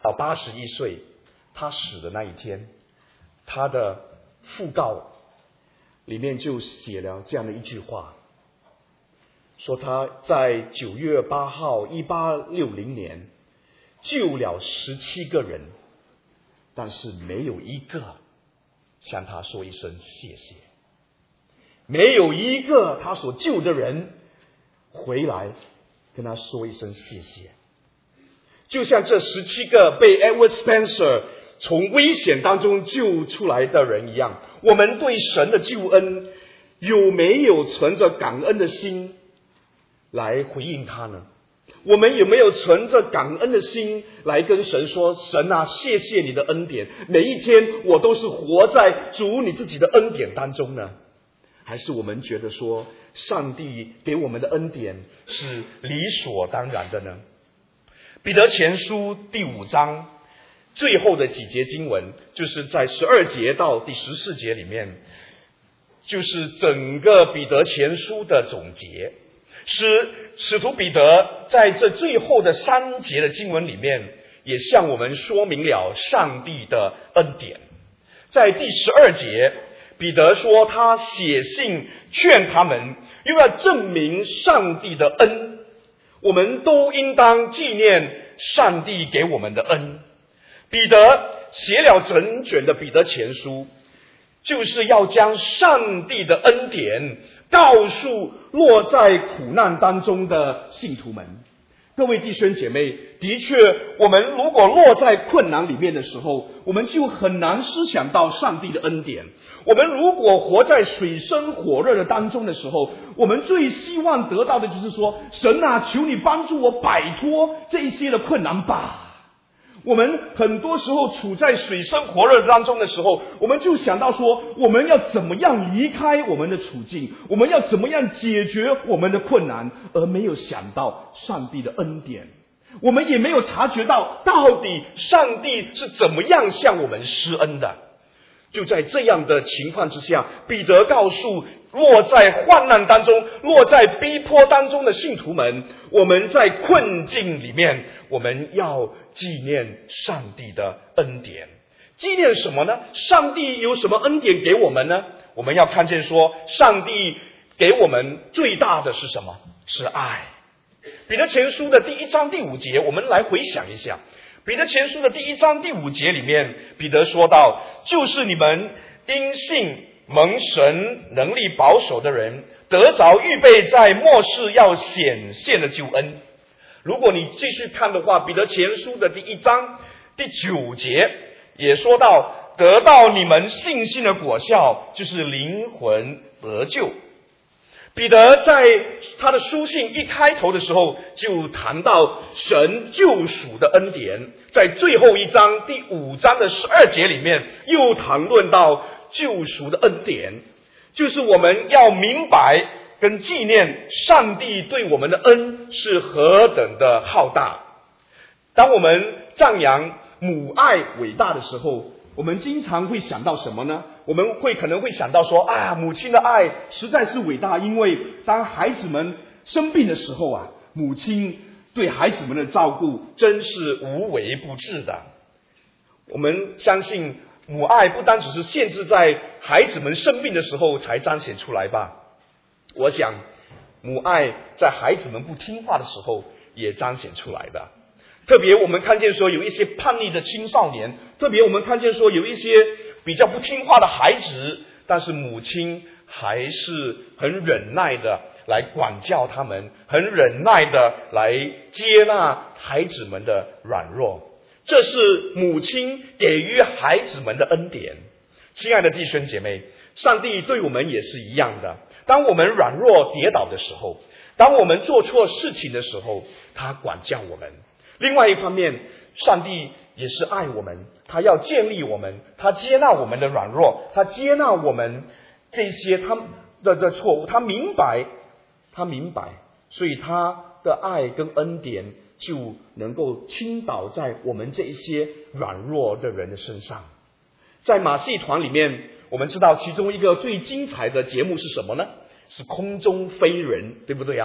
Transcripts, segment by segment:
到81岁，他死的那一天，他的讣告里面就写了这样的一句话，说他在9月8号1860年救了17个人，但是没有一个向他说一声谢谢，没有一个他所救的人回来跟他说一声谢谢。就像这17个被 Edward Spencer 从危险当中救出来的人一样，我们对神的救恩有没有存着感恩的心来回应他呢？我们有没有存着感恩的心来跟神说，神啊，谢谢你的恩典，每一天我都是活在主你自己的恩典当中呢？还是我们觉得说上帝给我们的恩典是理所当然的呢？彼得前书第5章最后的几节经文，就是在12节到第14节里面，就是整个彼得前书的总结。使徒彼得在这最后的3节的经文里面，也向我们说明了上帝的恩典。在第12节，彼得说他写信劝他们，又要证明上帝的恩，我们都应当纪念上帝给我们的恩。彼得写了整卷的彼得前书，就是要将上帝的恩典告诉落在苦难当中的信徒们。各位弟兄姐妹，的确我们如果落在困难里面的时候，我们就很难思想到上帝的恩典。我们如果活在水深火热的当中的时候，我们最希望得到的就是说，神啊，求你帮助我摆脱这些的困难吧。我们很多时候处在水深火热当中的时候，我们就想到说，我们要怎么样离开我们的处境，我们要怎么样解决我们的困难，而没有想到上帝的恩典。我们也没有察觉到到底上帝是怎么样向我们施恩的。就在这样的情况之下，彼得告诉落在患难当中、落在逼迫当中的信徒们，我们在困境里面，我们要纪念上帝的恩典。纪念什么呢？上帝有什么恩典给我们呢？我们要看见说，上帝给我们最大的是什么？是爱。彼得前书的第1章第5节，我们来回想一下。彼得前书的第1章第5节里面，彼得说到，就是你们因信蒙神能力保守的人，得着预备在末世要显现的救恩。如果你继续看的话，彼得前书的第1章第9节也说到，得到你们信心的果效，就是灵魂得救。彼得在他的书信一开头的时候就谈到神救赎的恩典，在最后一章第5章的12节里面又谈论到救赎的恩典，就是我们要明白跟纪念上帝对我们的恩是何等的浩大。当我们赞扬母爱伟大的时候，我们经常会想到什么呢？我们可能会想到说，母亲的爱实在是伟大，因为当孩子们生病的时候母亲对孩子们的照顾真是无微不至的。我们相信母爱不单只是限制在孩子们生病的时候才彰显出来吧。我想母爱在孩子们不听话的时候也彰显出来的。特别我们看见说有一些叛逆的青少年，特别我们看见说有一些比较不听话的孩子，但是母亲还是很忍耐的来管教他们，很忍耐的来接纳孩子们的软弱。这是母亲给予孩子们的恩典。亲爱的弟兄姐妹，上帝对我们也是一样的。当我们软弱跌倒的时候，当我们做错事情的时候，他管教我们。另外一方面，上帝也是爱我们，他要建立我们，他接纳我们的软弱，他接纳我们这些他的错误，他明白，所以他的爱跟恩典就能够倾倒在我们这一些软弱的人的身上。在马戏团里面，我们知道其中一个最精彩的节目是什么呢？是空中飞人，对不对啊？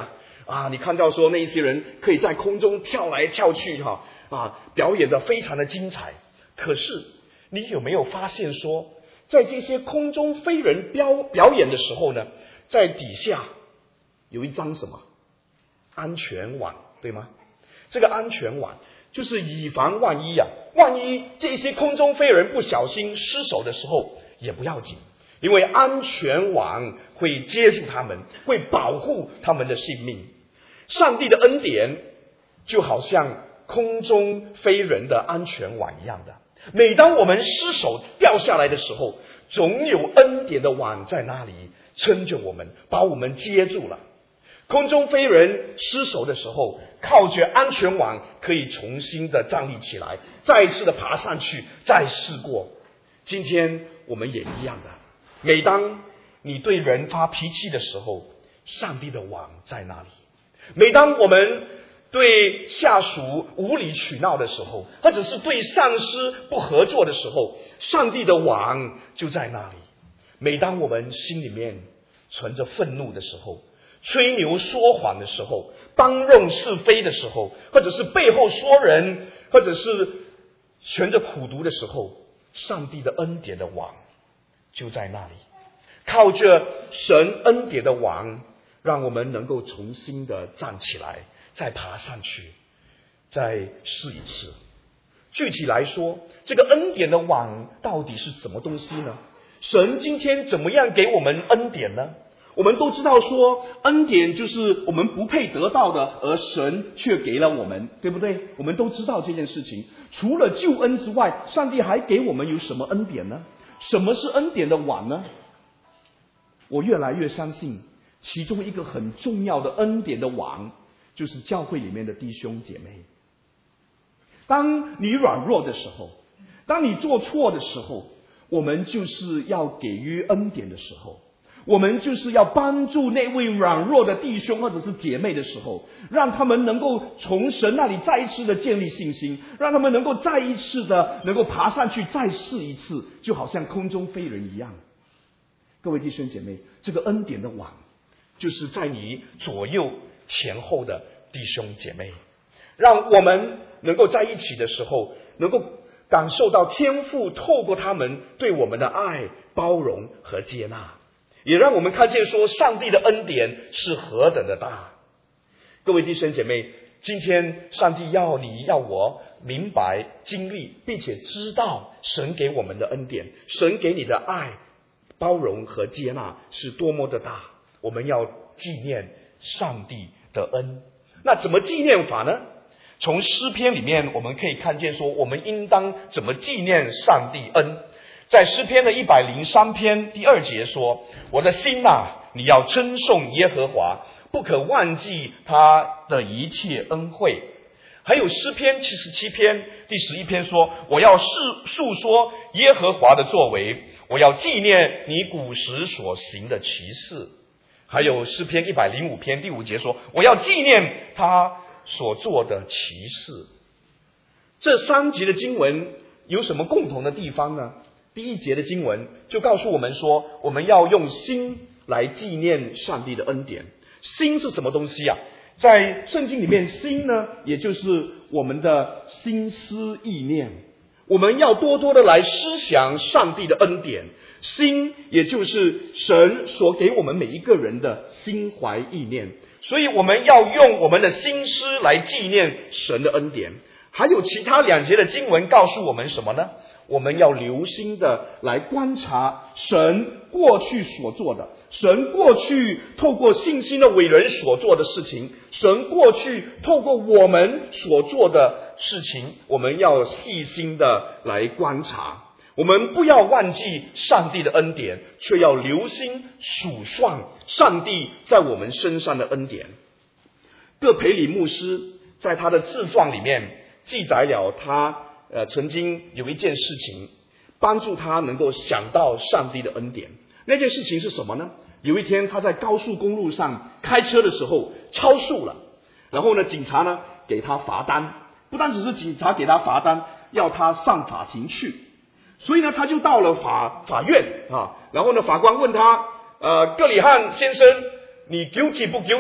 你看到说那些人可以在空中跳来跳去表演得非常的精彩。可是你有没有发现说，在这些空中飞人表演的时候呢，在底下有一张什么安全网，对吗？这个安全网就是以防万一万一这些空中飞人不小心失手的时候也不要紧，因为安全网会接住他们，会保护他们的性命。上帝的恩典就好像空中飞人的安全网一样的，每当我们失手掉下来的时候，总有恩典的网在那里撑着我们，把我们接住了。空中飞人失手的时候，靠着安全网可以重新的站立起来，再一次的爬上去，再试过。今天我们也一样的，每当你对人发脾气的时候，上帝的网在那里；每当我们对下属无理取闹的时候，或者是对上司不合作的时候，上帝的网就在那里。每当我们心里面存着愤怒的时候，吹牛说谎的时候，帮弄是非的时候，或者是背后说人，或者是存着苦毒的时候，上帝的恩典的网就在那里。靠着神恩典的网，让我们能够重新的站起来，再爬上去，再试一次。具体来说，这个恩典的网到底是什么东西呢？神今天怎么样给我们恩典呢？我们都知道说，恩典就是我们不配得到的，而神却给了我们，对不对？我们都知道这件事情。除了救恩之外，上帝还给我们有什么恩典呢？什么是恩典的网呢？我越来越相信，其中一个很重要的恩典的网，就是教会里面的弟兄姐妹。当你软弱的时候，当你做错的时候，我们就是要给予恩典的时候，我们就是要帮助那位软弱的弟兄或者是姐妹的时候，让他们能够从神那里再一次的建立信心，让他们能够再一次的能够爬上去再试一次，就好像空中飞人一样。各位弟兄姐妹，这个恩典的网就是在你左右前后的弟兄姐妹，让我们能够在一起的时候，能够感受到天父透过他们对我们的爱、包容和接纳，也让我们看见说上帝的恩典是何等的大。各位弟兄姐妹，今天上帝要你要我明白经历并且知道神给我们的恩典，神给你的爱、包容和接纳是多么的大，我们要纪念上帝的恩。那怎么纪念法呢？从诗篇里面我们可以看见说，我们应当怎么纪念上帝恩。在诗篇的103篇第2节说，我的心你要称颂耶和华，不可忘记他的一切恩惠。还有诗篇77篇第11篇说，我要述说耶和华的作为，我要纪念你古时所行的奇事。还有诗篇105篇第5节说，我要纪念他所做的奇事。这3节的经文有什么共同的地方呢？第1节的经文就告诉我们说，我们要用心来纪念上帝的恩典。心是什么东西在圣经里面，心呢，也就是我们的心思意念。我们要多多的来思想上帝的恩典。心也就是神所给我们每一个人的心怀意念，所以我们要用我们的心思来纪念神的恩典。还有其他2节的经文告诉我们什么呢？我们要留心的来观察神过去所做的，神过去透过信心的伟人所做的事情，神过去透过我们所做的事情，我们要细心的来观察。我们不要忘记上帝的恩典，却要留心数算上帝在我们身上的恩典。葛培理牧师在他的自传里面记载了他曾经有一件事情帮助他能够想到上帝的恩典。那件事情是什么呢？有一天他在高速公路上开车的时候超速了，然后呢警察呢给他罚单，不单只是警察给他罚单，要他上法庭去。所以呢他就到了法院然后呢法官问他葛理翰先生，你 guilty 不 guilty？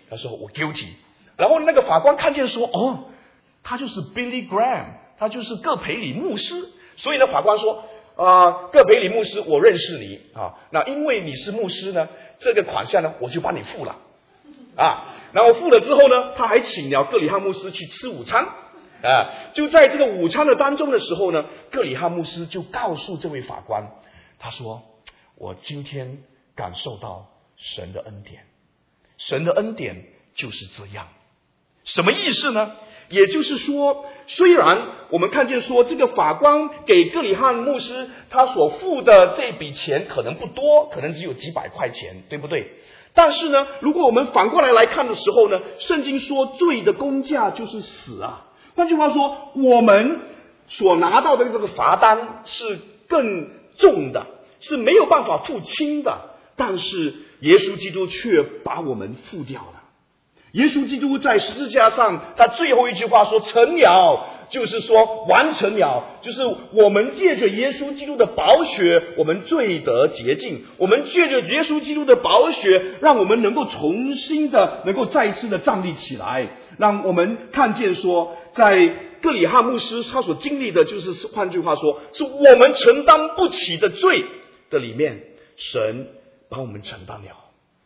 他说我 guilty。然后那个法官看见说，哦，他就是 Billy Graham， 他就是葛培理牧师。所以呢，法官说，葛培理牧师，我认识你啊，那因为你是牧师呢，这个款项呢，我就帮你付了啊。然后付了之后呢，他还请了葛理汉牧师去吃午餐啊。就在这个午餐的当中的时候呢，葛理汉牧师就告诉这位法官，他说，我今天感受到神的恩典，神的恩典就是这样。什么意思呢？也就是说，虽然我们看见说这个法官给葛理汉牧师他所付的这笔钱可能不多，可能只有几百块钱，对不对？但是呢，如果我们反过来看的时候呢，圣经说罪的工价就是死啊。换句话说，我们所拿到的这个罚单是更重的，是没有办法付清的，但是耶稣基督却把我们付掉了。耶稣基督在十字架上，他最后一句话说成了，就是说完成了，就是我们借着耶稣基督的宝血，我们罪得洁净，我们借着耶稣基督的宝血，让我们能够重新的能够再次的站立起来，让我们看见说，在葛理汉牧师他所经历的，就是换句话说，是我们承担不起的罪的里面，神帮我们承担了。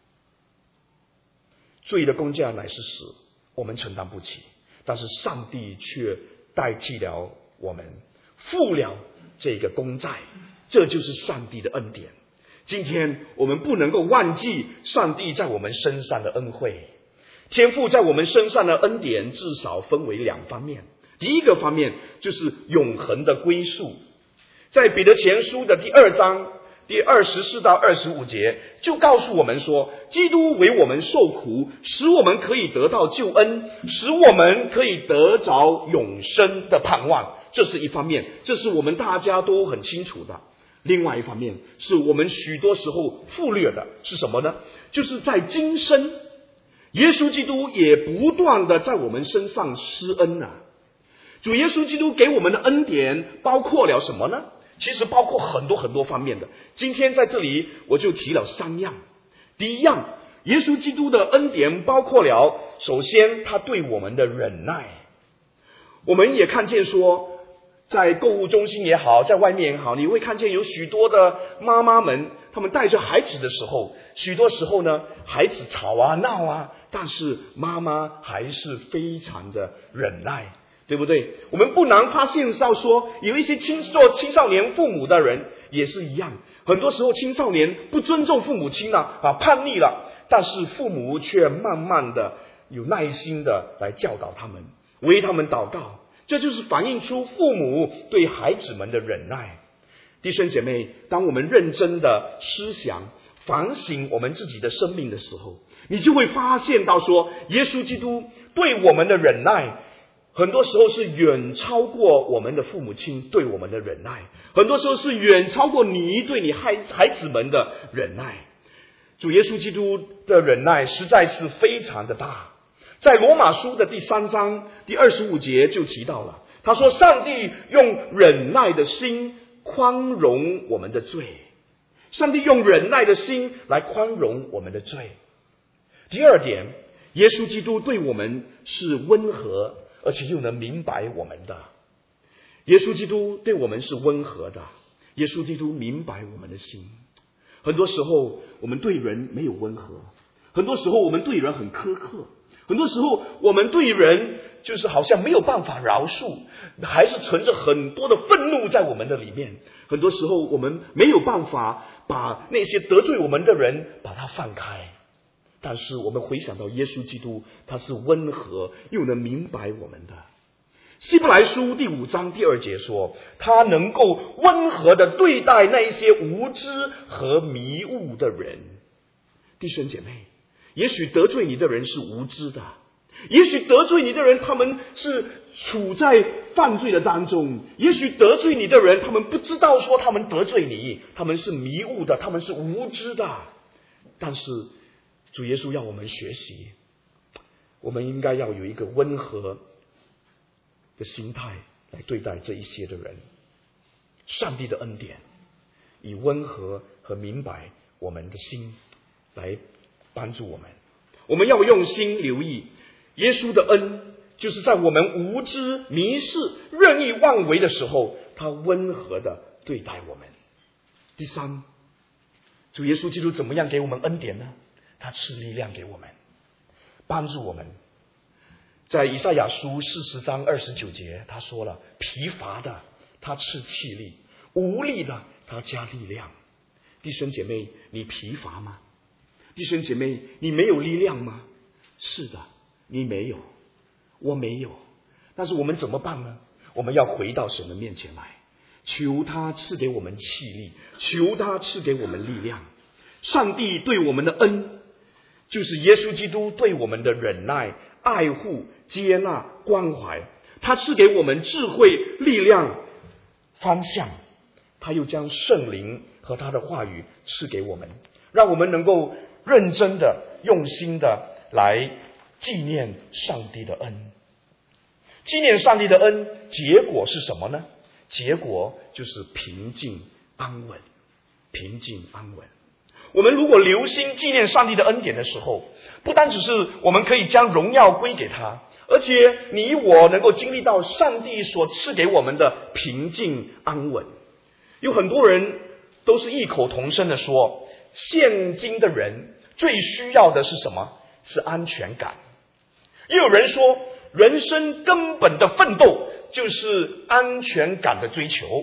罪的工价乃是死，我们承担不起，但是上帝却代替了我们，付了这个公债，这就是上帝的恩典。今天我们不能够忘记上帝在我们身上的恩惠，天父在我们身上的恩典至少分为两方面。第一个方面就是永恒的归宿，在彼得前书的第2章第24到25节就告诉我们说，基督为我们受苦，使我们可以得到救恩，使我们可以得着永生的盼望。这是一方面，这是我们大家都很清楚的。另外一方面是我们许多时候忽略的，是什么呢？就是在今生，耶稣基督也不断的在我们身上施恩啊。主耶稣基督给我们的恩典包括了什么呢？其实包括很多很多方面的。今天在这里我就提了3样。第一样，耶稣基督的恩典包括了，首先他对我们的忍耐。我们也看见说，在购物中心也好，在外面也好，你会看见有许多的妈妈们，他们带着孩子的时候，许多时候呢，孩子吵啊闹啊，但是妈妈还是非常的忍耐，对不对？我们不难发现到说，有一些做青少年父母的人也是一样，很多时候青少年不尊重父母亲了叛逆了，但是父母却慢慢的有耐心的来教导他们，为他们祷告。这就是反映出父母对孩子们的忍耐。弟兄姐妹，当我们认真的思想反省我们自己的生命的时候，你就会发现到说，耶稣基督对我们的忍耐很多时候是远超过我们的父母亲对我们的忍耐，很多时候是远超过你对你孩子们的忍耐。主耶稣基督的忍耐实在是非常的大。在罗马书的第3章第25节就提到了，他说上帝用忍耐的心宽容我们的罪，上帝用忍耐的心来宽容我们的罪。第二点，耶稣基督对我们是温和，而且又能明白我们的。耶稣基督对我们是温和的，耶稣基督明白我们的心。很多时候我们对人没有温和，很多时候我们对人很苛刻，很多时候我们对人就是好像没有办法饶恕，还是存着很多的愤怒在我们的里面。很多时候我们没有办法把那些得罪我们的人把它放开，但是我们回想到耶稣基督，他是温和又能明白我们的。希伯来书第5章第2节说，他能够温和的对待那些无知和迷雾的人。弟兄姐妹，也许得罪你的人是无知的，也许得罪你的人他们是处在犯罪的当中，也许得罪你的人他们不知道说他们得罪你，他们是迷雾的，他们是无知的。但是主耶稣要我们学习，我们应该要有一个温和的心态来对待这一些的人。上帝的恩典以温和和明白我们的心来帮助我们。 我们要用心留意，耶稣的恩就是在我们无知、迷失、任意妄为的时候，他温和的对待我们。第三，主耶稣基督怎么样给我们恩典呢？他赐力量给我们，帮助我们。在以赛亚书40章29节，他说了，疲乏的他赐气力，无力的他加力量。弟兄姐妹，你疲乏吗？弟兄姐妹，你没有力量吗？是的，你没有，我没有。但是我们怎么办呢？我们要回到神的面前来，求他赐给我们气力，求他赐给我们力量。上帝对我们的恩，就是耶稣基督对我们的忍耐、爱护、接纳、关怀。他赐给我们智慧、力量、方向，他又将圣灵和他的话语赐给我们，让我们能够认真的、用心的来纪念上帝的恩。纪念上帝的恩，结果是什么呢？结果就是平静安稳。平静安稳。我们如果留心纪念上帝的恩典的时候，不单只是我们可以将荣耀归给他，而且你我能够经历到上帝所赐给我们的平静安稳。有很多人都是异口同声的说，现今的人最需要的是什么？是安全感。也有人说，人生根本的奋斗就是安全感的追求。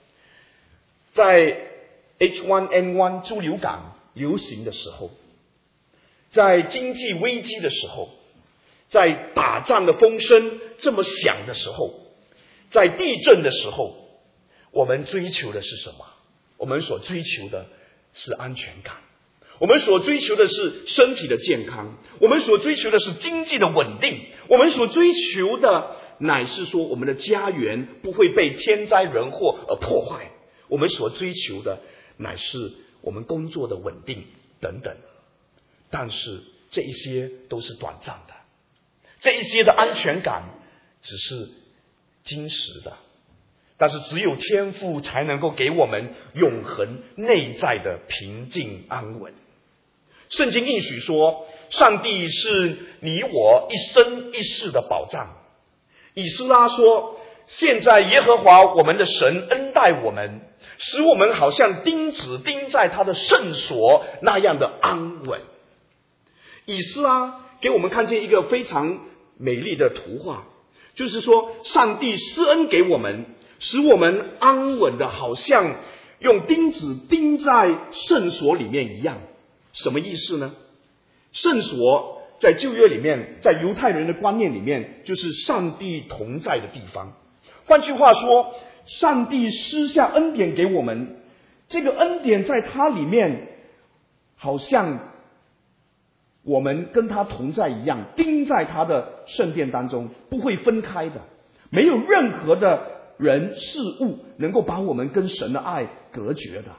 在 H1N1 猪流感流行的时候，在经济危机的时候，在打仗的风声这么响的时候，在地震的时候，我们追求的是什么？我们所追求的是安全感，我们所追求的是身体的健康，我们所追求的是经济的稳定，我们所追求的乃是说我们的家园不会被天灾人祸而破坏，我们所追求的乃是我们工作的稳定等等。但是这一些都是短暂的，这一些的安全感只是今时的，但是只有天父才能够给我们永恒内在的平静安稳。圣经应许说，上帝是你我一生一世的保障。以斯拉说，现在耶和华我们的神恩待我们，使我们好像钉子钉在他的圣所那样的安稳。以斯拉给我们看见一个非常美丽的图画，就是说上帝施恩给我们，使我们安稳的好像用钉子钉在圣所里面一样。什么意思呢？圣所在旧约里面，在犹太人的观念里面，就是上帝同在的地方。换句话说，上帝施下恩典给我们，这个恩典在他里面好像我们跟他同在一样，钉在他的圣殿当中，不会分开的。没有任何的人事物能够把我们跟神的爱隔绝的。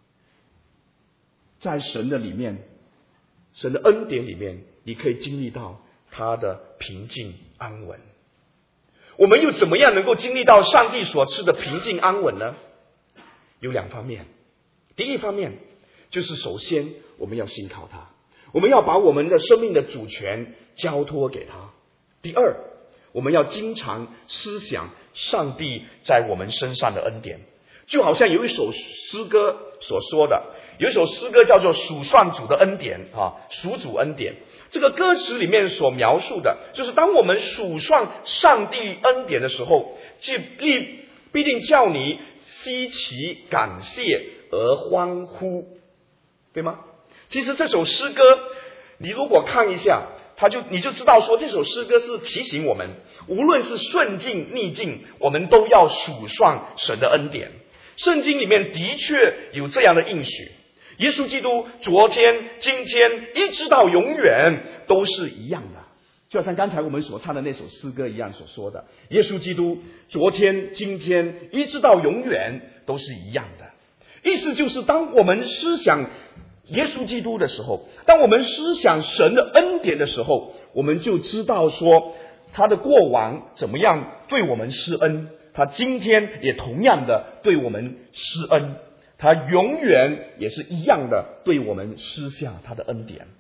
在神的里面，神的恩典里面，你可以经历到他的平静安稳。我们又怎么样能够经历到上帝所赐的平静安稳呢？有两方面。第一方面就是首先我们要信靠他，我们要把我们的生命的主权交托给他。第二，我们要经常思想上帝在我们身上的恩典。就好像有一首诗歌所说的，有一首诗歌叫做数算主的恩典数主恩典。这个歌词里面所描述的就是当我们数算上帝恩典的时候，必定叫你稀奇感谢而欢呼，对吗？其实这首诗歌你如果看一下，你就知道说这首诗歌是提醒我们，无论是顺境逆境，我们都要数算神的恩典。圣经里面的确有这样的应许，耶稣基督昨天、今天一直到永远都是一样的，就好像刚才我们所唱的那首诗歌一样所说的，耶稣基督昨天、今天一直到永远都是一样的。意思就是当我们思想耶稣基督的时候，当我们思想神的恩典的时候，我们就知道说他的过往怎么样对我们施恩，他今天也同样的对我们施恩，他永远也是一样的对我们施下他的恩典。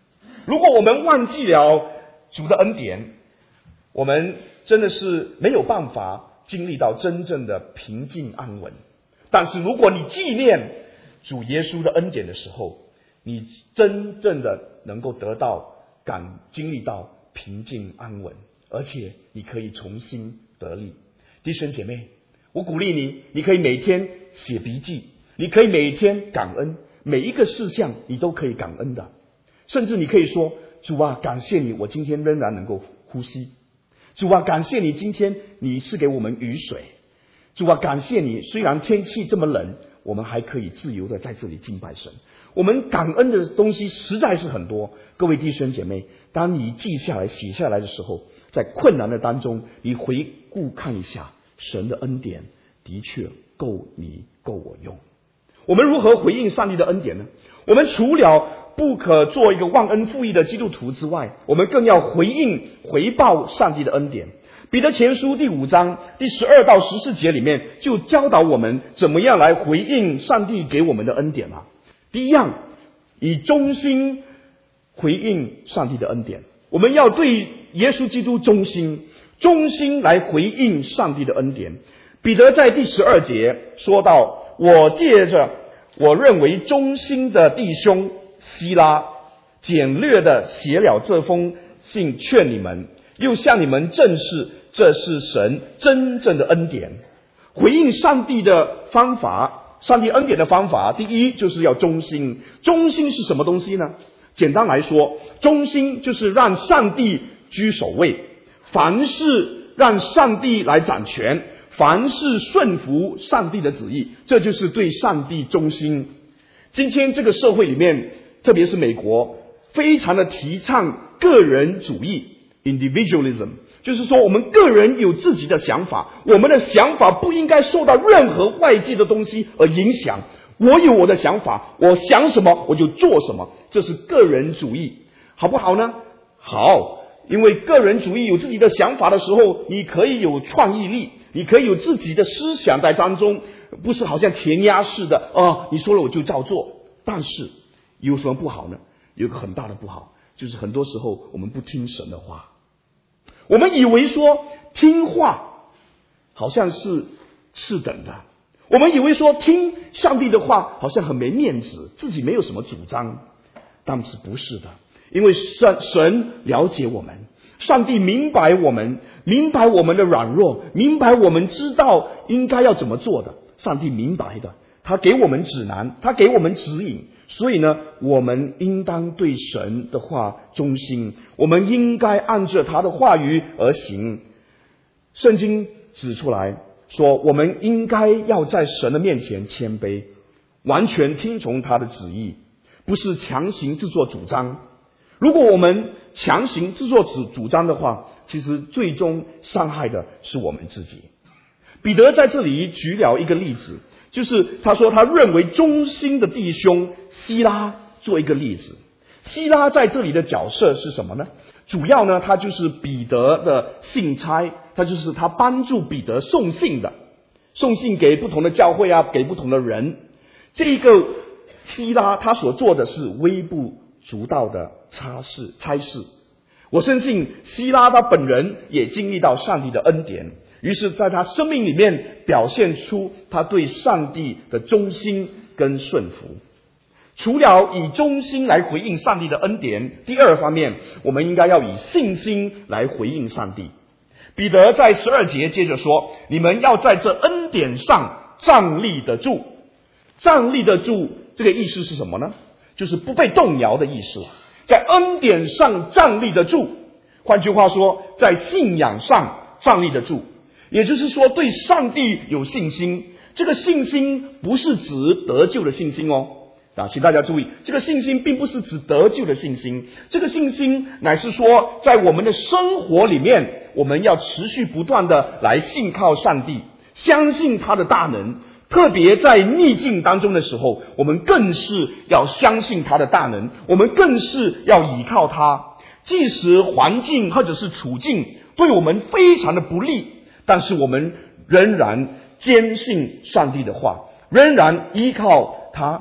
如果我们忘记了主的恩典，我们真的是没有办法经历到真正的平静安稳。但是如果你纪念主耶稣的恩典的时候，你真正的能够得到经历到平静安稳，而且你可以重新得力。弟兄姐妹，我鼓励你，你可以每天写笔记，你可以每天感恩，每一个事项你都可以感恩的。甚至你可以说，主啊，感谢你，我今天仍然能够呼吸。主啊，感谢你，今天你是给我们雨水。主啊，感谢你，虽然天气这么冷，我们还可以自由的在这里敬拜神。我们感恩的东西实在是很多。各位弟兄姐妹，当你记下来写下来的时候，在困难的当中，你回顾看一下，神的恩典的确够你够我用。我们如何回应上帝的恩典呢？我们除了不可做一个忘恩负义的基督徒之外，我们更要回报上帝的恩典。彼得前书第5章第12到14节里面就教导我们怎么样来回应上帝给我们的恩典啊。第一样，以忠心回应上帝的恩典。我们要对耶稣基督忠心来回应上帝的恩典。彼得在第12节说到，我借着我认为忠心的弟兄希拉简略的写了这封信劝你们，又向你们证实这是神真正的恩典。回应上帝的方法，上帝恩典的方法，第一就是要忠心。忠心是什么东西呢？简单来说，忠心就是让上帝居首位，凡事让上帝来掌权，凡事顺服上帝的旨意，这就是对上帝忠心。今天这个社会里面，特别是美国，非常的提倡个人主义 individualism， 就是说我们个人有自己的想法，我们的想法不应该受到任何外界的东西而影响。我有我的想法，我想什么我就做什么，这是个人主义，好不好呢？好，因为个人主义有自己的想法的时候，你可以有创意力，你可以有自己的思想在当中，不是好像填鸭式的你说了我就照做。但是有什么不好呢？有个很大的不好，就是很多时候我们不听神的话。我们以为说听话好像是次等的，我们以为说听上帝的话好像很没面子，自己没有什么主张。但是不是的，因为神了解我们，上帝明白我们的软弱，明白我们知道应该要怎么做的，上帝明白的，他给我们指南，他给我们指引。所以呢，我们应当对神的话忠心，我们应该按着他的话语而行。圣经指出来说，我们应该要在神的面前谦卑，完全听从他的旨意，不是强行自作主张。如果我们强行自作主张的话，其实最终伤害的是我们自己。彼得在这里举了一个例子，就是他说他认为忠心的弟兄希拉做一个例子。希拉在这里的角色是什么呢？主要呢，他就是彼得的信差，他帮助彼得送信的，送信给不同的教会给不同的人。这个希拉他所做的是微不足道的差事。我相信希拉他本人也经历到上帝的恩典，于是在他生命里面表现出他对上帝的忠心跟顺服。除了以忠心来回应上帝的恩典，第二方面，我们应该要以信心来回应上帝。彼得在12节接着说，你们要在这恩典上站立得住。站立得住这个意思是什么呢？就是不被动摇的意思，在恩典上站立得住。换句话说，在信仰上站立得住，也就是说对上帝有信心。这个信心不是指得救的信心请大家注意，这个信心并不是指得救的信心，这个信心乃是说在我们的生活里面，我们要持续不断的来信靠上帝，相信他的大能。特别在逆境当中的时候，我们更是要相信他的大能，我们更是要依靠他。即使环境或者是处境对我们非常的不利，但是我们仍然坚信上帝的话，仍然依靠他，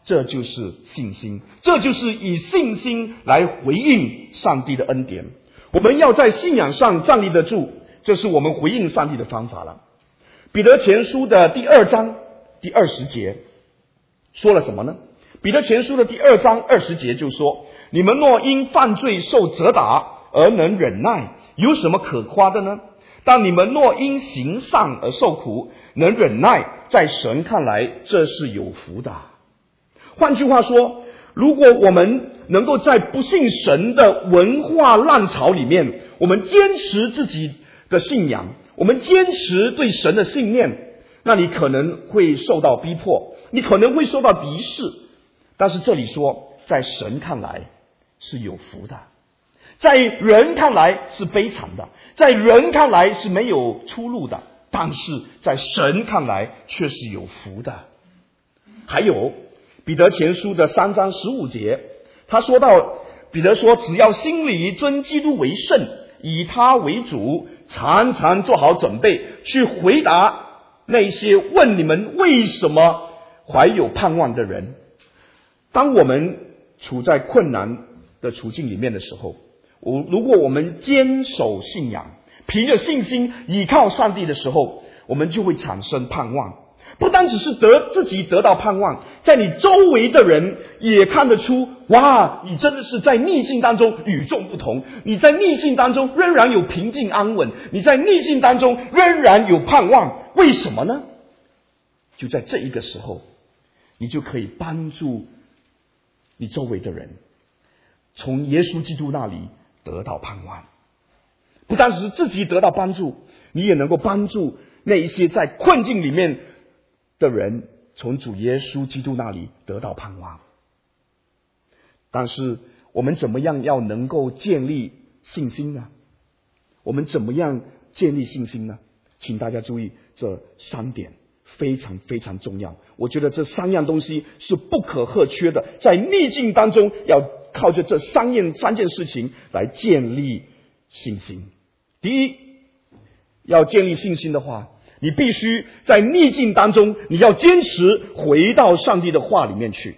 这就是信心，这就是以信心来回应上帝的恩典。我们要在信仰上站立得住，这是我们回应上帝的方法了。彼得前书的第2章第20节说了什么呢？彼得前书的第2章20节就说：你们若因犯罪受责打而能忍耐，有什么可夸的呢？但你们若因行善而受苦，能忍耐，在神看来这是有福的。换句话说，如果我们能够在不信神的文化浪潮里面，我们坚持自己的信仰，我们坚持对神的信念，那你可能会受到逼迫，你可能会受到敌视。但是这里说，在神看来是有福的，在人看来是悲惨的，在人看来是没有出路的，但是在神看来却是有福的。还有彼得前书的3章15节，他说到，彼得说，只要心里尊基督为圣，以他为主，常常做好准备，去回答那些问你们为什么怀有盼望的人。当我们处在困难的处境里面的时候，如果我们坚守信仰，凭着信心倚靠上帝的时候，我们就会产生盼望。不单只是自己得到盼望，在你周围的人也看得出，哇，你真的是在逆境当中与众不同，你在逆境当中仍然有平静安稳，你在逆境当中仍然有盼望。为什么呢？就在这一个时候，你就可以帮助你周围的人从耶稣基督那里得到盼望。不单只是自己得到帮助，你也能够帮助那一些在困境里面的人从主耶稣基督那里得到盼望。但是我们怎么样要能够建立信心呢？我们怎么样建立信心呢？请大家注意这3点非常非常重要。我觉得这3样东西是不可或缺的，在逆境当中要靠着这三件事情来建立信心。第一，要建立信心的话，你必须在逆境当中，你要坚持回到上帝的话里面去。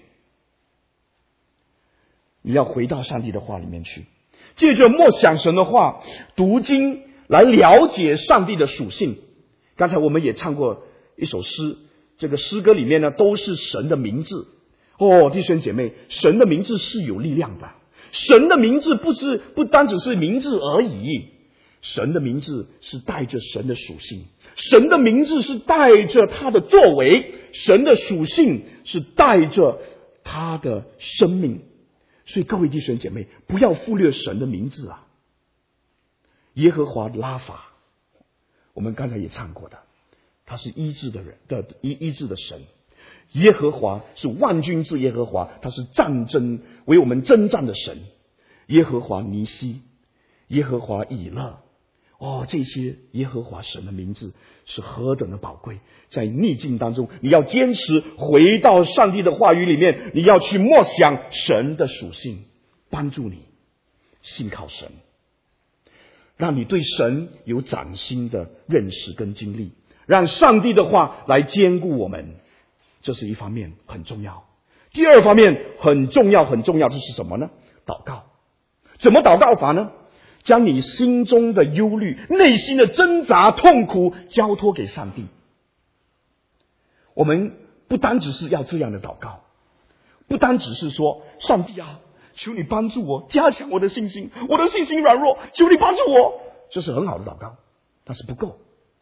你要回到上帝的话里面去，借着默想神的话，读经来了解上帝的属性。刚才我们也唱过一首诗，这个诗歌里面呢都是神的名字。弟兄姐妹，神的名字是有力量的，神的名字不单只是名字而已，神的名字是带着神的属性，神的名字是带着他的作为，神的属性是带着他的生命。所以各位弟兄姐妹，不要忽略神的名字啊！耶和华拉法，我们刚才也唱过的，他是医治的人的医治的神。耶和华是万军之耶和华，他是为我们征战的神。耶和华尼西，耶和华以勒，这些耶和华神的名字是何等的宝贵。在逆境当中，你要坚持回到上帝的话语里面，你要去默想神的属性，帮助你信靠神，让你对神有崭新的认识跟经历，让上帝的话来坚固我们。这是一方面很重要。第二方面很重要，这是什么呢？祷告。怎么祷告法呢？将你心中的忧虑、内心的挣扎、痛苦交托给上帝。我们不单只是要这样的祷告，不单只是说，上帝啊，求你帮助我，加强我的信心，我的信心软弱，求你帮助我。这是很好的祷告，但是不够。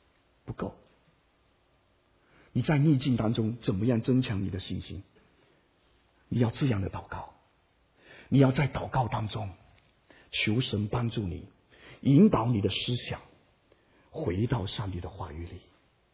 你在逆境当中怎么样增强你的信心？你要这样的祷告，你要在祷告当中求神帮助你，引导你的思想回到上帝的话语里，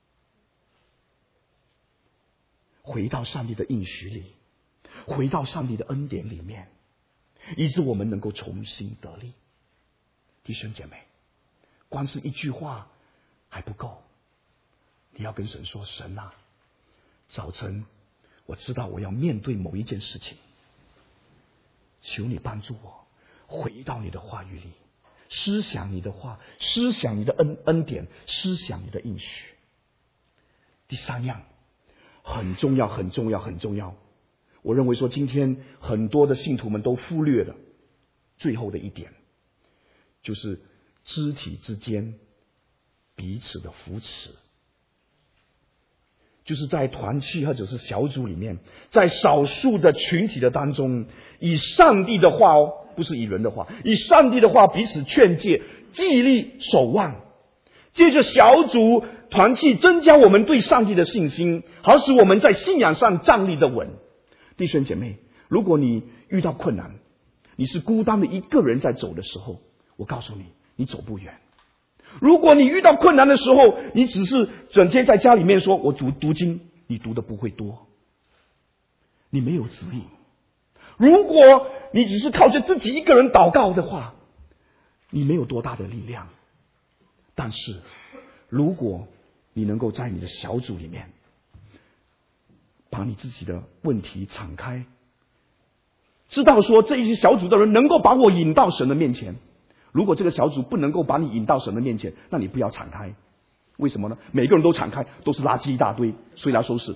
回到上帝的应许里，回到上帝的恩典里面，以致我们能够重新得力。弟兄姐妹，光是一句话还不够，你要跟神说，神啊，早晨我知道我要面对某一件事情，求你帮助我回到你的话语里，思想你的话，思想你的恩典，思想你的应许。第3样很重要， 我认为说今天很多的信徒们都忽略了最后的一点，就是肢体之间彼此的扶持。就是在团契或者是小组里面，在少数的群体的当中，以上帝的话不是以人的话，以上帝的话彼此劝诫，激励守望，借着小组团契增加我们对上帝的信心，好使我们在信仰上站立的稳。弟兄姐妹，如果你遇到困难，你是孤单的一个人在走的时候，我告诉你，你走不远。如果你遇到困难的时候，你只是整天在家里面说我读经，你读的不会多，你没有指引。如果你只是靠着自己一个人祷告的话，你没有多大的力量。但是如果你能够在你的小组里面把你自己的问题敞开，知道说这一些小组的人能够把我引到神的面前，如果这个小组不能够把你引到神的面前，那你不要敞开。为什么呢？每个人都敞开，都是垃圾一大堆，谁来收拾？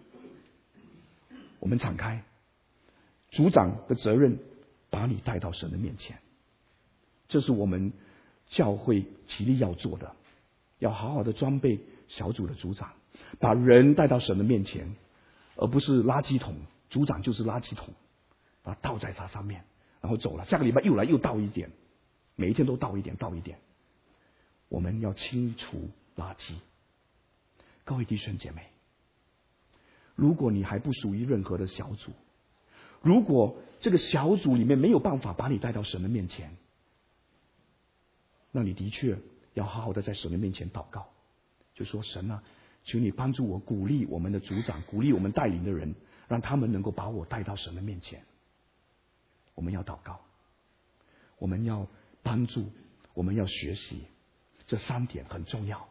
我们敞开，组长的责任把你带到神的面前，这是我们教会极力要做的，要好好的装备小组的组长，把人带到神的面前，而不是垃圾桶。组长就是垃圾桶，把它倒在它上面，然后走了。下个礼拜又来又倒一点，每一天都倒一点，倒一点。我们要清除垃圾。各位弟兄姐妹，如果你还不属于任何的小组，如果这个小组里面没有办法把你带到神的面前，那你的确要好好的在神的面前祷告，就说神啊，求你帮助我，鼓励我们的组长，鼓励我们带领的人，让他们能够把我带到神的面前。我们要祷告，我们要帮助，我们要学习，这3点很重要。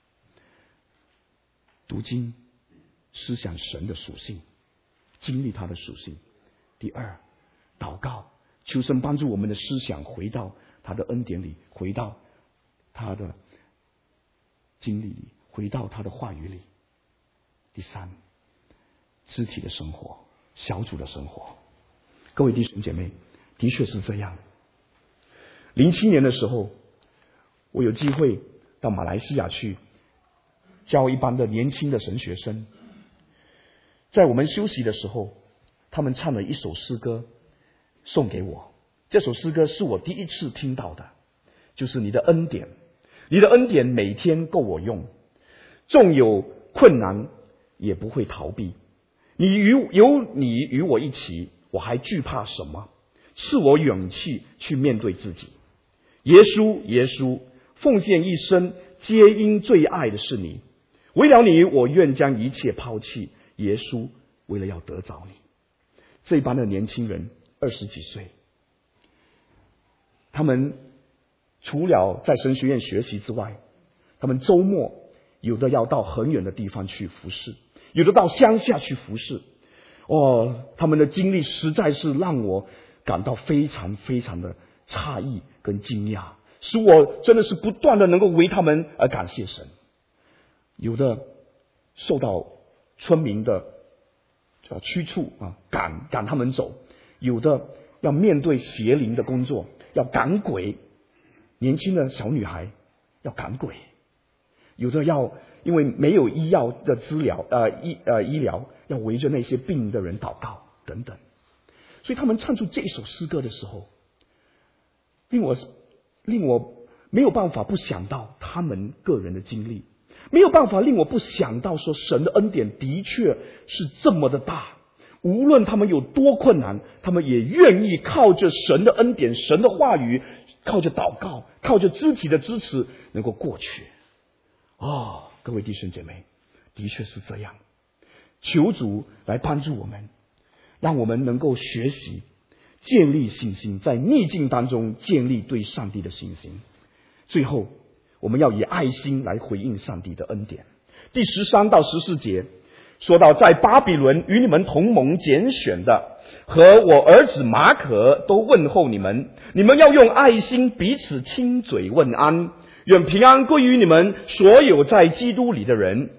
读经，思想神的属性，经历他的属性。第二，祷告，求神帮助我们的思想回到他的恩典里，回到他的经历里，回到他的话语里。第三，肢体的生活，小组的生活。各位弟兄姐妹，的确是这样。07年的时候，我有机会到马来西亚去教一班的年轻的神学生。在我们休息的时候，他们唱了一首诗歌送给我。这首诗歌是我第一次听到的，就是你的恩典，你的恩典每天够我用，纵有困难也不会逃避。有你与我一起，我还惧怕什么？赐我勇气去面对自己。耶稣，耶稣，奉献一生，皆因最爱的是你。为了你，我愿将一切抛弃。耶稣，为了要得着你。这班的年轻人20几岁，他们除了在神学院学习之外，他们周末有的要到很远的地方去服侍，有的到乡下去服侍。他们的经历实在是让我感到非常非常的诧异跟惊讶，使我真的是不断的能够为他们而感谢神。有的受到村民的驱促赶他们走，有的要面对邪灵的工作，要赶鬼，年轻的小女孩要赶鬼，有的要因为没有医药的医疗，要围着那些病的人祷告等等。所以他们唱出这首诗歌的时候，令我没有办法不想到他们个人的经历，没有办法令我不想到说神的恩典的确是这么的大。无论他们有多困难，他们也愿意靠着神的恩典，神的话语，靠着祷告，靠着肢体的支持能够过去。各位弟兄姐妹，的确是这样。求主来帮助我们，让我们能够学习建立信心，在逆境当中建立对上帝的信心。最后，我们要以爱心来回应上帝的恩典。第13到14节说到，在巴比伦与你们同盟拣选的和我儿子马可都问候你们，你们要用爱心彼此亲嘴问安，愿平安归于你们所有在基督里的人。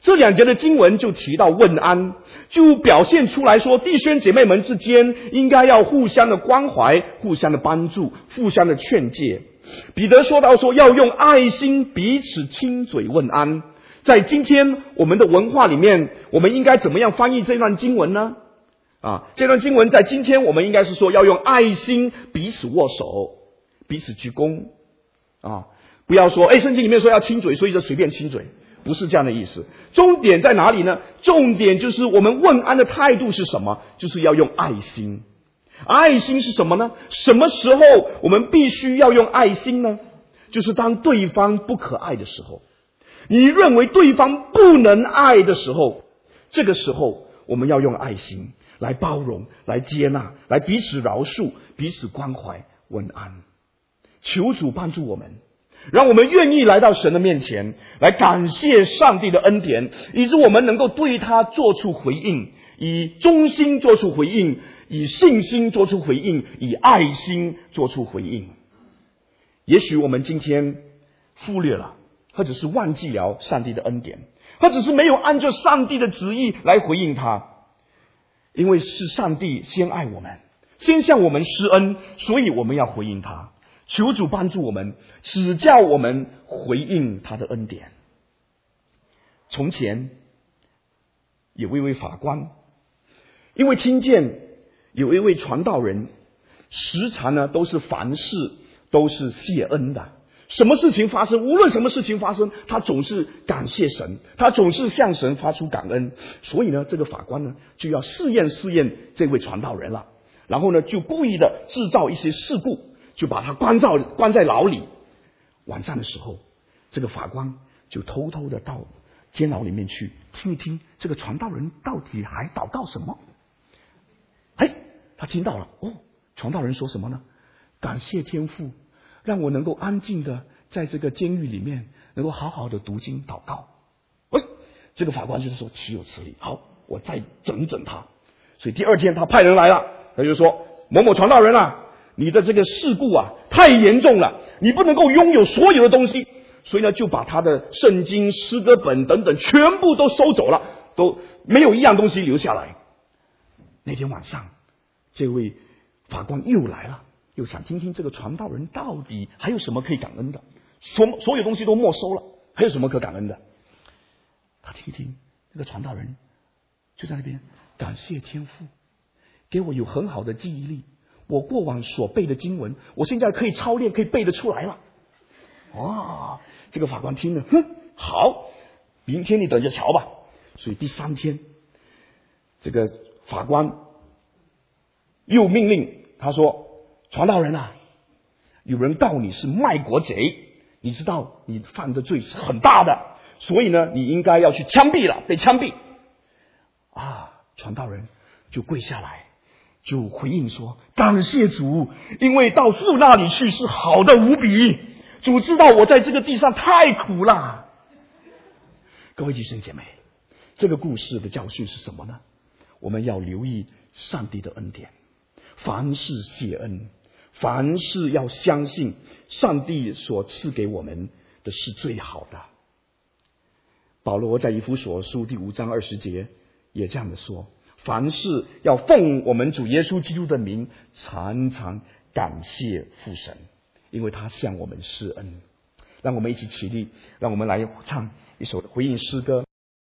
这2节的经文就提到问安，就表现出来说弟兄姐妹们之间应该要互相的关怀，互相的帮助，互相的劝诫。彼得说到说要用爱心彼此亲嘴问安。在今天我们的文化里面，我们应该怎么样翻译这段经文呢？这段经文在今天我们应该是说要用爱心彼此握手，彼此鞠躬。不要说圣经里面说要亲嘴，所以就随便亲嘴，不是这样的意思。重点在哪里呢？重点就是我们问安的态度是什么？就是要用爱心。爱心是什么呢？什么时候我们必须要用爱心呢？就是当对方不可爱的时候，你认为对方不能爱的时候，这个时候我们要用爱心来包容，来接纳，来彼此饶恕，彼此关怀问安。求主帮助我们，让我们愿意来到神的面前，来感谢上帝的恩典，以致我们能够对他做出回应，以忠心做出回应，以信心做出回应，以爱心做出回应。也许我们今天忽略了，或者是忘记了上帝的恩典，或者是没有按照上帝的旨意来回应他。因为是上帝先爱我们，先向我们施恩，所以我们要回应他。求主帮助我们，指教我们回应他的恩典。从前有一位法官，因为听见有一位传道人时常呢都是凡事都是谢恩的，什么事情发生，无论什么事情发生，他总是感谢神，他总是向神发出感恩。所以呢，这个法官呢就要试验这位传道人了，然后呢就故意的制造一些事故，就把他关在牢里。晚上的时候，这个法官就偷偷的到监牢里面去听一听这个传道人到底还祷告什么。他听到了，传道人说什么呢？感谢天父，让我能够安静的在这个监狱里面能够好好的读经祷告。这个法官就是说岂有此理，好，我再整一整他。所以第二天他派人来了，他就说某某传道人你的这个事故太严重了，你不能够拥有所有的东西。所以呢就把他的圣经、诗歌本等等全部都收走了，都没有一样东西留下来。那天晚上这位法官又来了，又想听听这个传道人到底还有什么可以感恩的，所有东西都没收了，还有什么可感恩的。他听一听这个传道人就在那边感谢天父，给我有很好的记忆力，我过往所背的经文我现在可以操练，可以背得出来了。这个法官听了，好，明天你等着瞧吧。所以第3天这个法官又命令他说，传道人有人告你是卖国贼，你知道你犯的罪是很大的，所以呢你应该要去枪毙了，被枪毙。传道人就跪下来就回应说，感谢主，因为到主那里去是好的无比，主知道我在这个地上太苦了。各位弟兄姐妹，这个故事的教训是什么呢？我们要留意上帝的恩典，凡事谢恩，凡事要相信上帝所赐给我们的是最好的。保罗在以弗所书第5章20节也这样的说，凡事要奉我们主耶稣基督的名常常感谢父神，因为他向我们施恩。让我们一起起立，让我们来唱一首回应诗歌。